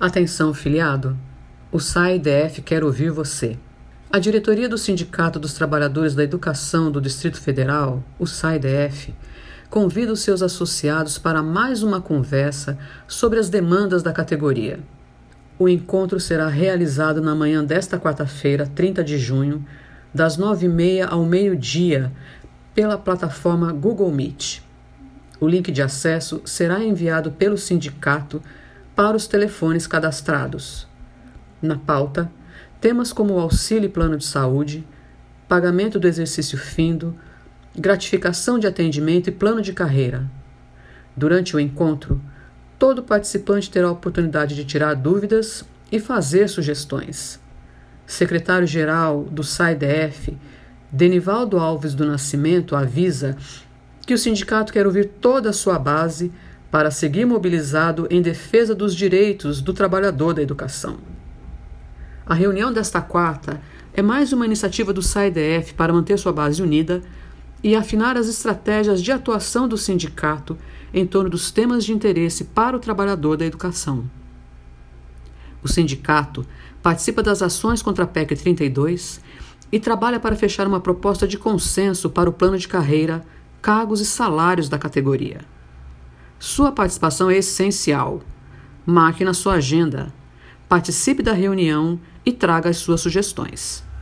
Atenção, filiado! O SAI-DF quer ouvir você. A diretoria do Sindicato dos Trabalhadores da Educação do Distrito Federal, o SAI-DF, convida os seus associados para mais uma conversa sobre as demandas da categoria. O encontro será realizado na manhã desta quarta-feira, 30 de junho, das 9h30 ao meio-dia, pela plataforma Google Meet. O link de acesso será enviado pelo sindicato para os telefones cadastrados. Na pauta, temas como o auxílio e plano de saúde, pagamento do exercício findo, gratificação de atendimento e plano de carreira. Durante o encontro, todo participante terá a oportunidade de tirar dúvidas e fazer sugestões. Secretário-geral do SAI-DF, Denivaldo Alves do Nascimento, avisa que o sindicato quer ouvir toda a sua base para seguir mobilizado em defesa dos direitos do trabalhador da educação. A reunião desta quarta é mais uma iniciativa do SAI-DF para manter sua base unida e afinar as estratégias de atuação do sindicato em torno dos temas de interesse para o trabalhador da educação. O sindicato participa das ações contra a PEC 32 e trabalha para fechar uma proposta de consenso para o plano de carreira, cargos e salários da categoria. Sua participação é essencial. Marque na sua agenda, participe da reunião e traga as suas sugestões.